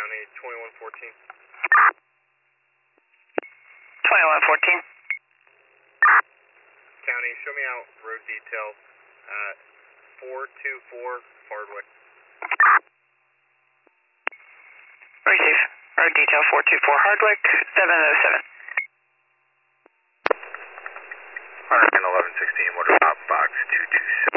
County 2114. 2114. County, show me out road detail 424 Hardwick. Receive. Road detail 424 Hardwick, 707. 11116, water pop box 227.